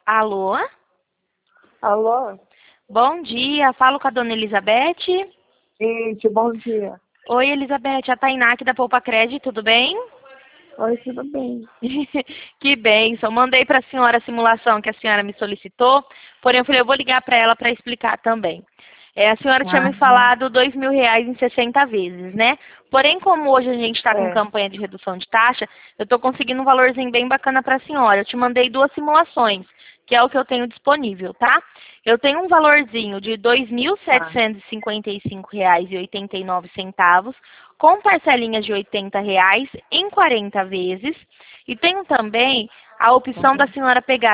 Alô? Alô? Bom dia, falo com a dona Elizabeth. Gente, bom dia. Oi, Elizabeth, a Tainá aqui da Poupa Crédito, tudo bem? Oi, tudo bem? Que bênção, mandei para a senhora a simulação que a senhora me solicitou, porém eu falei, eu vou ligar para ela para explicar também. A senhora tinha me Ah, falado R$ 2.000 em 60 vezes, né? Porém, como hoje a gente está com é. campanha de redução de taxa, eu estou conseguindo um valorzinho bem bacana para a senhora. Eu te mandei 2 simulações, que é o que eu tenho disponível, tá? Eu tenho um valorzinho de R$ Tá. 2.755,89, com parcelinhas de R$ 80 em 40 vezes. E tenho também a opção da Uhum. senhora pegar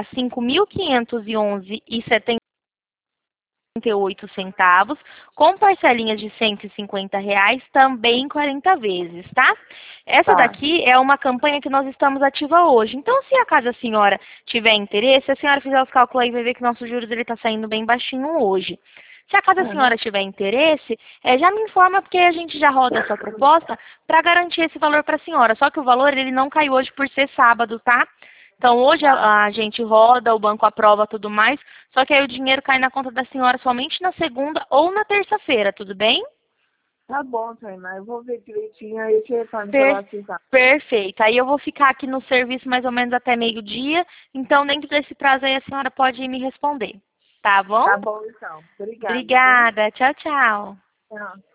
5.511,78, com parcelinhas de R$ 150, também em 40 vezes, tá? Essa Tá. daqui é uma campanha que nós estamos ativa hoje. Então, se acaso a senhora tiver interesse, se a senhora fizer os cálculos aí, vai ver que nossos juros ele está saindo bem baixinho hoje. Se acaso a Uhum. senhora tiver interesse, já me informa, porque a gente já roda essa proposta para garantir esse valor para a senhora. Só que o valor ele não caiu hoje por ser sábado, tá? Então hoje Tá. a gente roda, o banco aprova tudo mais, só que aí o dinheiro cai na conta da senhora somente na segunda ou na terça-feira, tudo bem? Tá bom, Tainá. Eu vou ver direitinho aí eu te retorno pelo Per- WhatsApp. Perfeito. Aí eu vou ficar aqui no serviço mais ou menos até meio-dia, então dentro desse prazo aí a senhora pode me responder, tá bom? Tá bom, então. Obrigada, viu? Obrigada. Tchau, tchau. Tchau.